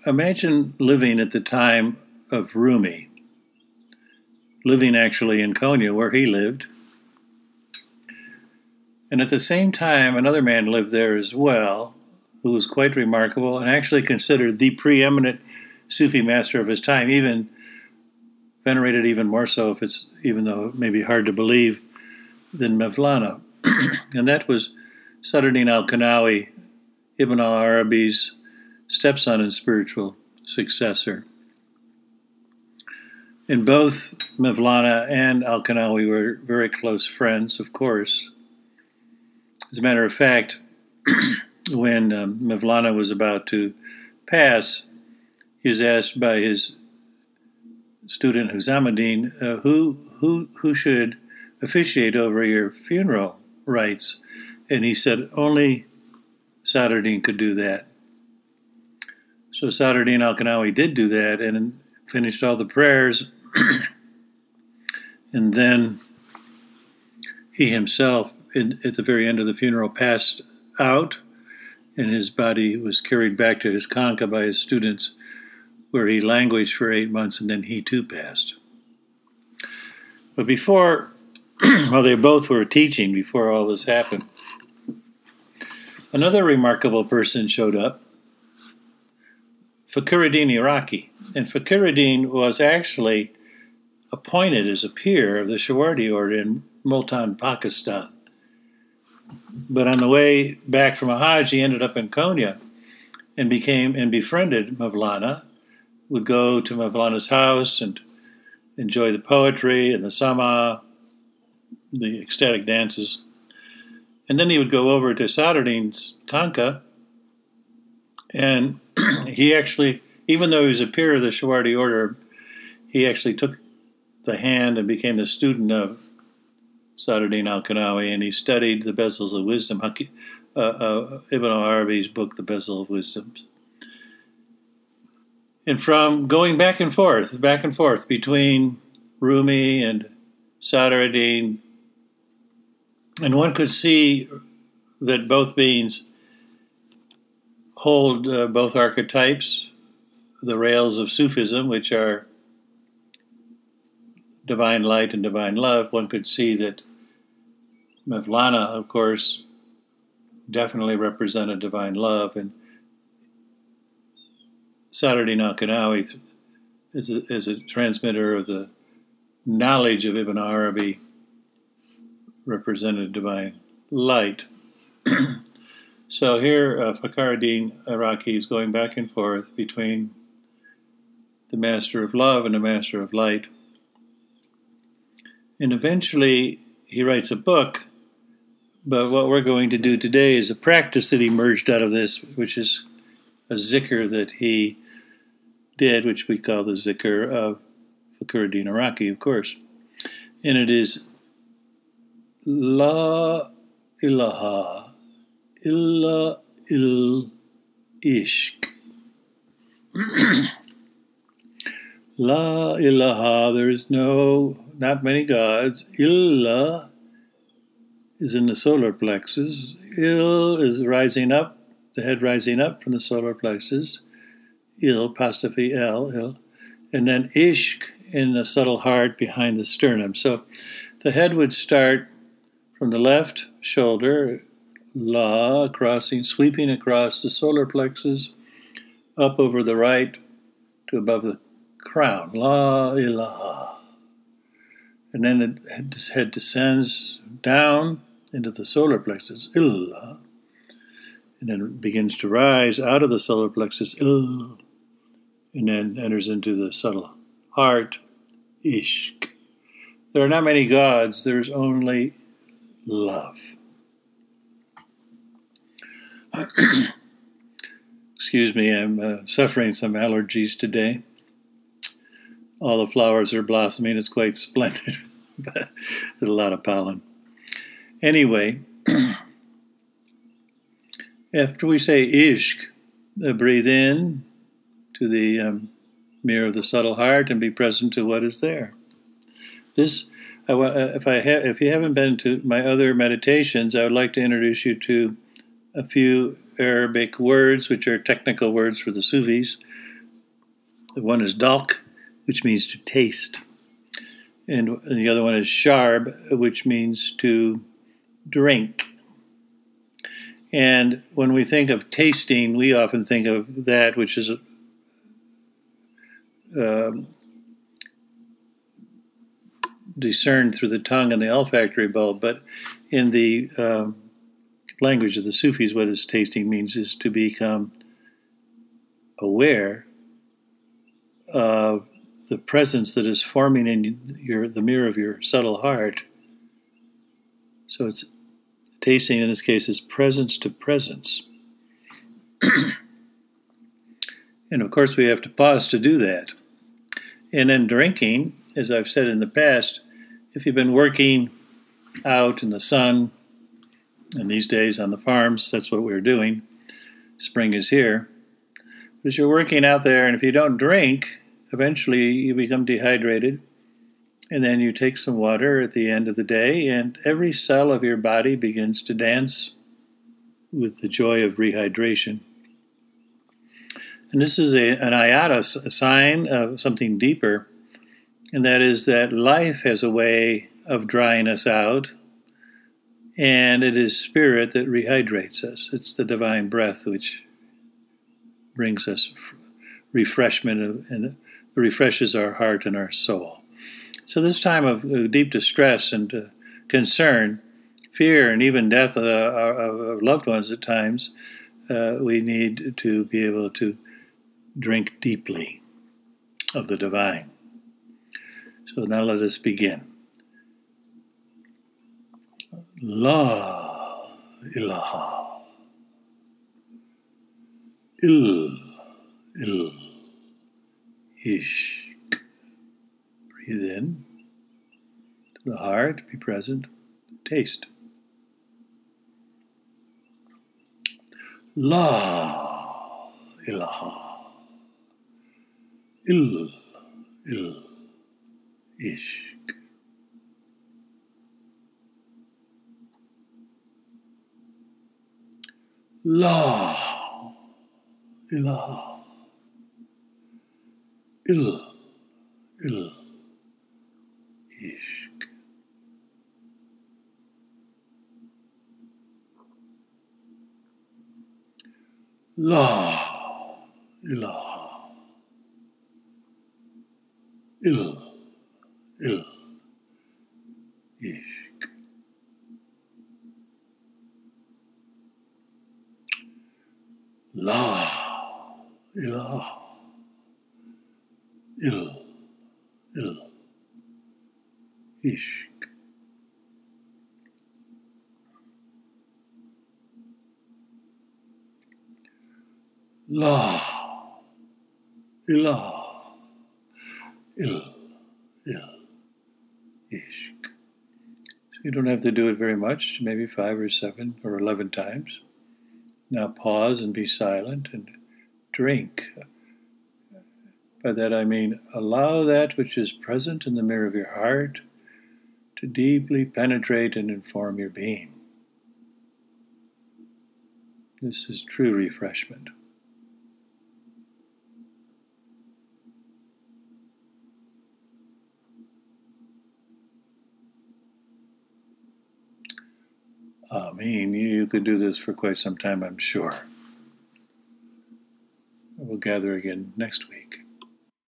imagine living at the time of Rumi, living actually in Konya where he lived. And at the same time, another man lived there as well, who was quite remarkable and actually considered the preeminent Sufi master of his time, even venerated even more so, even though it may be hard to believe, than Mevlana. And that was Sadruddin al-Kanawi, Ibn al-Arabi's stepson and spiritual successor. And both Mevlana and al-Kanawi were very close friends, of course. As a matter of fact, when Mevlana was about to pass, he was asked by his student Huzamuddin, who should officiate over your funeral rites? And he said, only Sadruddin could do that. So Sadruddin al-Kanawi did do that and finished all the prayers. And then he himself, at the very end of the funeral, passed out, and his body was carried back to his Khanqa by his students, where he languished for 8 months, and then he too passed. But before, while they both were teaching, before all this happened, another remarkable person showed up, Fakhruddin Iraqi. And Fakhruddin was actually appointed as a peer of the Shawardi order in Multan, Pakistan. But on the way back from a Hajj, he ended up in Konya and befriended Mevlana, would go to Mevlana's house and enjoy the poetry and the sama, the ecstatic dances. And then he would go over to Sadruddin's Khanqa, and he actually, even though he was a peer of the Shawardi order, he actually took the hand and became the student of Sadruddin al-Kanawi, and he studied the Bezels of Wisdom, Ibn al-Arabi's book, The Bezel of Wisdom. And from going back and forth between Rumi and Sadruddin, and one could see that both beings hold both archetypes, the rails of Sufism, which are divine light and divine love. One could see that Mevlana, of course, definitely represented divine love, and Sadruddin al-Kanawi is a transmitter of the knowledge of Ibn Arabi, represented divine light. So here, Fakhruddin Iraqi is going back and forth between the master of love and the master of light. And eventually he writes a book, but what we're going to do today is a practice that emerged out of this, which is a zikr that he did, which we call the zikr of Fakhruddin Iraqi, of course. And it is La ilaha illa ishq. La ilaha, there is not many gods. Illa is in the solar plexus. Il is rising up, the head rising up from the solar plexus. Il, apostrophe L, il. And then ishq in the subtle heart behind the sternum. So the head would start from the left shoulder, La, sweeping across the solar plexus, up over the right to above the crown. La ilaha. And then the head descends down into the solar plexus, Illah. And then it begins to rise out of the solar plexus, Ill. And then enters into the subtle heart, Ishq. There are not many gods, there's only love. Excuse me, I'm suffering some allergies today. All the flowers are blossoming. It's quite splendid, but there's a lot of pollen. Anyway, after we say ishq, breathe in to the mirror of the subtle heart and be present to what is there. This, if you haven't been to my other meditations, I would like to introduce you to a few Arabic words, which are technical words for the Sufis, The one is dalk, which means to taste. And the other one is sharb, which means to drink. And when we think of tasting, we often think of that which is discerned through the tongue and the olfactory bulb. But in the language of the Sufis, what is tasting means is to become aware of the presence that is forming in the mirror of your subtle heart. So it's tasting, in this case, is presence to presence. And of course, we have to pause to do that. And then drinking, as I've said in the past, if you've been working out in the sun, and these days on the farms, that's what we're doing. Spring is here. But as you're working out there, and if you don't drink, eventually you become dehydrated. And then you take some water at the end of the day, and every cell of your body begins to dance with the joy of rehydration. And this is an ayatus, a sign of something deeper, and that is that life has a way of drying us out, and it is spirit that rehydrates us. It's the divine breath which brings us refreshment and refreshes our heart and our soul. So this time of deep distress and concern, fear, and even death of loved ones at times, we need to be able to drink deeply of the divine. So now let us begin. La ilaha il ishq. Breathe in to the heart, be present, taste. La ilaha il ishq. La ilaha il ishq. La ilaha il ishq. La ilaha il ishq. La ilaha il ishq. So you don't have to do it very much, maybe 5 or 7 or 11 times. Now pause and be silent and drink. By that I mean allow that which is present in the mirror of your heart to deeply penetrate and inform your being. This is true refreshment. Amen. You could do this for quite some time, I'm sure. We'll gather again next week.